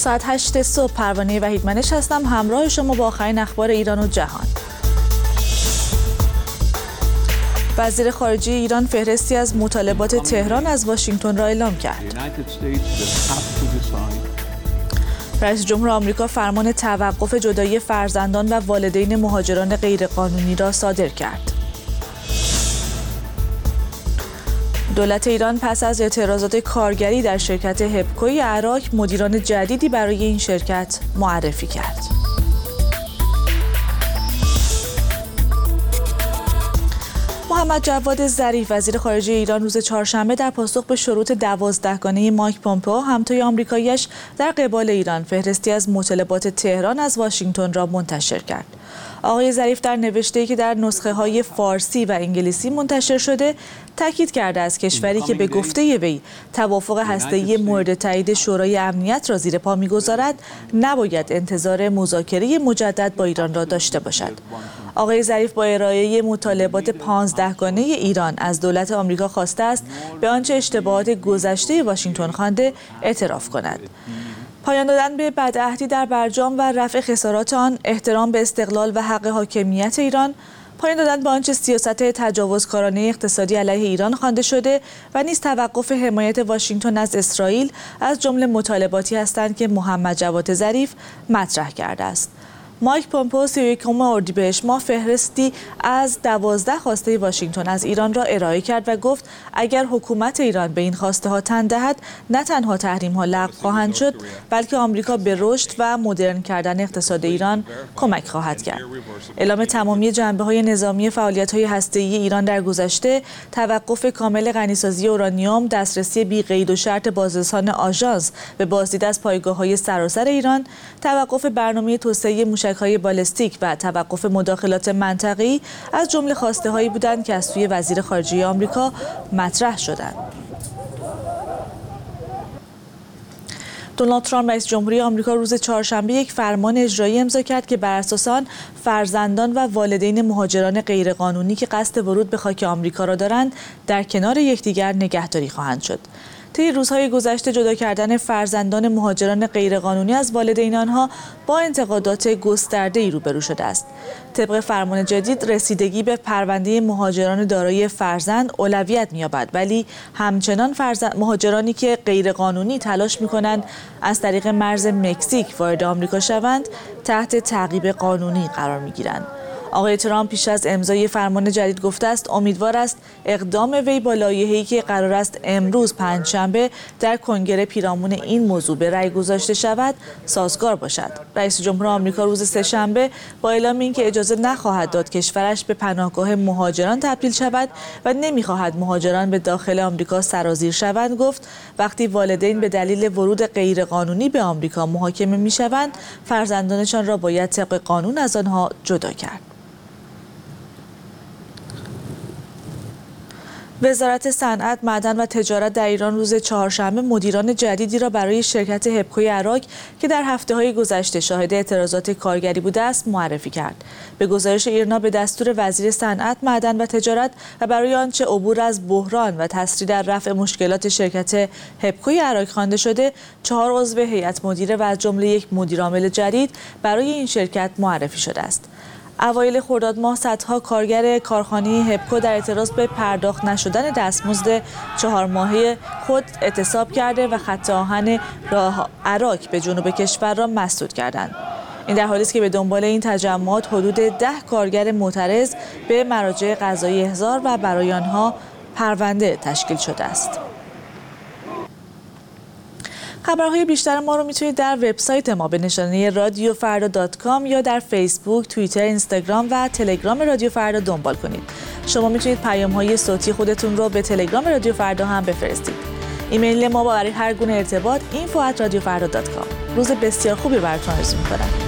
ساعت 8 صبح پروانه وحیدمنش هستم، همراه شما با آخرین اخبار ایران و جهان. وزیر خارجه ایران فهرستی از مطالبات تهران از واشنگتن را اعلام کرد. رئیس جمهور آمریکا فرمان توقف جدایی فرزندان و والدین مهاجران غیرقانونی را صادر کرد. دولت ایران پس از اعتراضات کارگری در شرکت هپکوی عراق مدیران جدیدی برای این شرکت معرفی کرد. محمد جواد ظریف وزیر خارجه ایران روز چهارشنبه در پاسخ به شروط 12گانه مایک پومپئو همتای آمریکایی‌اش در قبال ایران فهرستی از مطالبات تهران از واشنگتن را منتشر کرد. آقای ظریف در نوشته‌ای که در نسخه‌های فارسی و انگلیسی منتشر شده تاکید کرده است کشوری که به گفته وی توافق هسته‌ای مورد تایید شورای امنیت را زیر پا می‌گذارد نباید انتظار مذاکره مجدد با ایران را داشته باشد. آقای ظریف با ارائه مطالبات 15گانه ایران از دولت آمریکا خواسته است به آنچه اشتباهات گذشته واشنگتن خوانده اعتراف کند. پایان دادن به بدعهدی در برجام و رفع خسارات آن، احترام به استقلال و حق حاکمیت ایران، پایان دادن به آنچه سیاست تجاوزکارانه اقتصادی علیه ایران خوانده شده و نیز توقف حمایت واشنگتن از اسرائیل از جمله مطالباتی هستند که محمد جواد ظریف مطرح کرده است. مایک پومپئو 31 اردیبهشت ماه فهرستی از 12 خواسته واشنگتن از ایران را ارائه کرد و گفت اگر حکومت ایران به این خواسته ها تن دهد نه تنها تحریم ها لغو خواهند شد بلکه آمریکا به رشد و مدرن کردن اقتصاد ایران کمک خواهد کرد. اعلام تمامی جنبه‌های نظامی فعالیت‌های هسته‌ای ایران در گذشته، توقف کامل غنیسازی اورانیوم، دسترسی بی قید و شرط بازرسان آژانس به بازدید از پایگاه‌های سراسر ایران، توقف برنامه توسعه موشک‌های بالستیک و توقف مداخلات منطقه‌ای از جمله خواسته‌هایی بودند که از سوی وزیر خارجه آمریکا مطرح شدند. دونالد ترامپ رئیس جمهوری آمریکا روز چهارشنبه یک فرمان اجرایی امضا کرد که بر اساس آن فرزندان و والدین مهاجران غیرقانونی که قصد ورود به خاک آمریکا را دارند در کنار یکدیگر نگهداری خواهند شد. طی روزهای گذشته جدا کردن فرزندان مهاجران غیرقانونی از والدین آنها با انتقادات گسترده‌ای روبرو شده است. طبق فرمان جدید رسیدگی به پرونده مهاجران دارای فرزند اولویت می‌یابد، ولی همچنان مهاجرانی که غیرقانونی تلاش می‌کنند از طریق مرز مکزیک وارد آمریکا شوند تحت تعقیب قانونی قرار می‌گیرند. آقای ترامپ پیش از امضای فرمان جدید گفته است امیدوار است اقدام وی با لایحه‌ای که قرار است امروز پنجشنبه در کنگره پیرامون این موضوع به رأی گذاشته شود سازگار باشد. رئیس جمهور آمریکا روز سه‌شنبه با اعلام اینکه اجازه نخواهد داد کشورش به پناهگاه مهاجران تبدیل شود و نمی‌خواهد مهاجران به داخل آمریکا سرازیر شوند گفت وقتی والدین به دلیل ورود غیرقانونی به آمریکا محاکمه می‌شوند فرزندانشان را باید طبق قانون از آنها جدا کرد. وزارت صنعت، معدن و تجارت در ایران روز چهارشنبه مدیران جدیدی را برای شرکت هپکوی عراق که در هفته‌های گذشته شاهد اعتراضات کارگری بوده است معرفی کرد. به گزارش ایرنا به دستور وزیر صنعت، معدن و تجارت و برای آنچه عبور از بحران و تسریع در رفع مشکلات شرکت هپکوی عراق خوانده شده، 4 عضو هیئت مدیره و از جمله یک مدیرعامل جدید برای این شرکت معرفی شده است. اوایل خرداد ماه صدها کارگر کارخانه هپکو در اعتراض به پرداخت نشدن دستمزد 4 ماهه خود اعتصاب کرده و خط آهن راه عراق به جنوب کشور را مسدود کردند. این در حالی است که به دنبال این تجمعات حدود 10 کارگر معترض به مراجع قضایی احضار و برای آنها پرونده تشکیل شده است. خبرهای بیشتر ما رو میتونید در وبسایت ما به نشانه radiofrda.com یا در فیسبوک، توییتر، اینستاگرام و تلگرام رادیو فردا دنبال کنید. شما میتونید پیام‌های صوتی خودتون رو به تلگرام رادیو فردا هم بفرستید. ایمیل ما برای هر گونه ارتباط info@radiofrda.com. روز بسیار خوبی براتون آرزو می‌کنم.